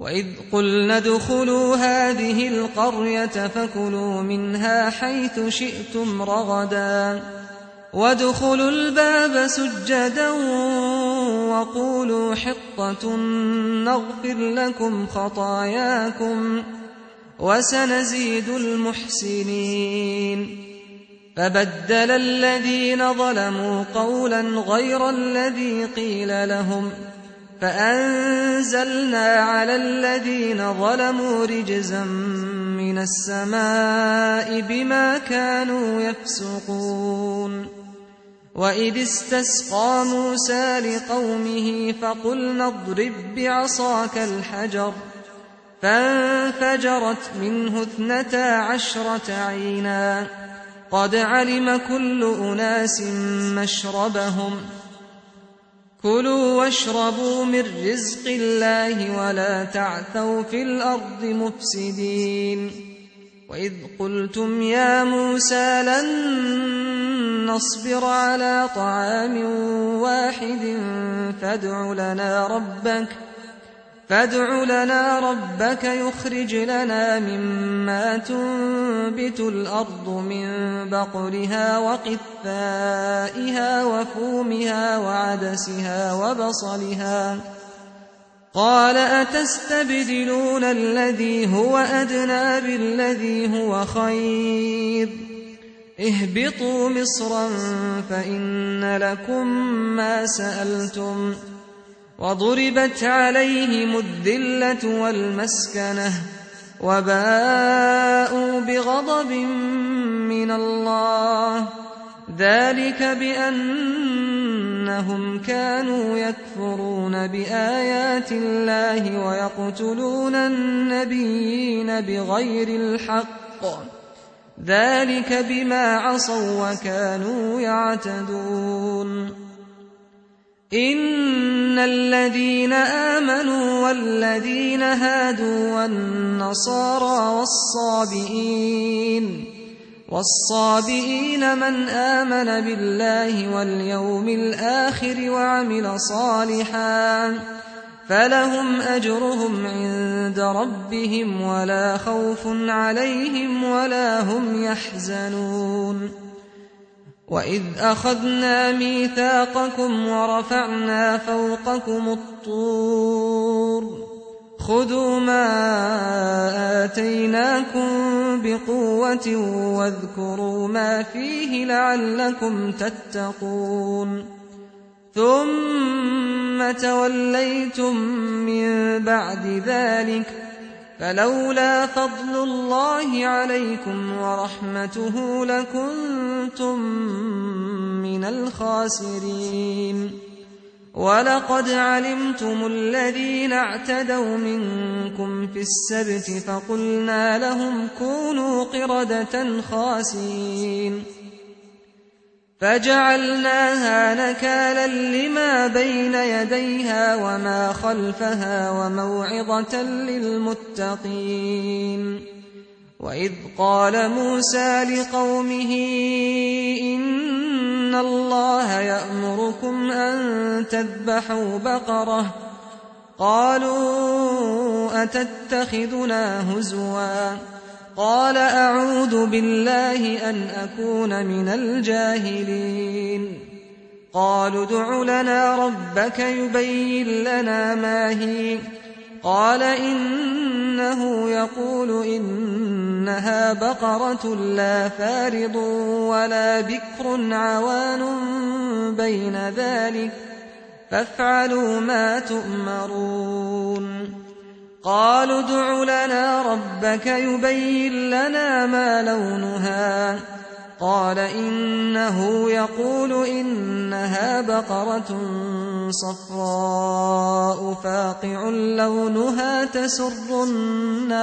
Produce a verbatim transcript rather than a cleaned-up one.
وإذ قلنا ادخلوا هذه القرية فكلوا منها حيث شئتم رغدا وادخلوا الباب سجدا وقولوا حطة نغفر لكم خطاياكم وسنزيد المحسنين. فبدل الذين ظلموا قولا غير الذي قيل لهم فأنزلنا على الذين ظلموا رجزا من السماء بما كانوا يفسقون. وإذ استسقى موسى لقومه فقلنا اضرب بعصاك الحجر فانفجرت منه اثنتا عشرة عينا قد علم كل أناس مشربهم كلوا واشربوا من رزق الله ولا تعثوا في الأرض مفسدين. وإذ قلتم يا موسى لن نصبر على طعام واحد فادع لنا ربك فادع لنا ربك يخرج لنا مما تنبت الأرض من بقلها وقثائها وفومها وعدسها وبصلها قال أتستبدلون الذي هو أدنى بالذي هو خير اهبطوا مصرا فإن لكم ما سألتم وضربت عليهم الذلة والمسكنة وباءوا بغضب من الله ذلك بأنهم كانوا يكفرون بآيات الله ويقتلون النبيين بغير الحق ذلك بما عصوا وكانوا يعتدون. إن الذين آمنوا والذين هادوا والنصارى والصابئين والصابئين من آمن بالله واليوم الآخر وعمل صالحا فلهم أجرهم عند ربهم ولا خوف عليهم ولا هم يحزنون. وإذ أخذنا ميثاقكم ورفعنا فوقكم الطور خذوا ما آتيناكم بقوة واذكروا ما فيه لعلكم تتقون ثم توليتم من بعد ذلك فلولا فضل الله عليكم ورحمته لكنتم من الخاسرين. ولقد علمتم الذين اعتدوا منكم في السبت فقلنا لهم كونوا قردة خاسئين فجعلناها نكالا لما بين يديها وما خلفها وموعظة للمتقين. وإذ قال موسى لقومه إن الله يأمركم أن تذبحوا بقرة قالوا أتتخذنا هزوا قال أعوذ بالله أن أكون من الجاهلين. قالوا ادع لنا ربك يبين لنا ما هي قال إنه يقول إنها بقرة لا فارض ولا بكر عوان بين ذلك فافعلوا ما تؤمرون. قالوا ادع لنا ربك يبين لنا ما لونها قال إنه يقول إنها بقرة صفراء فاقع لونها تسر الناظرين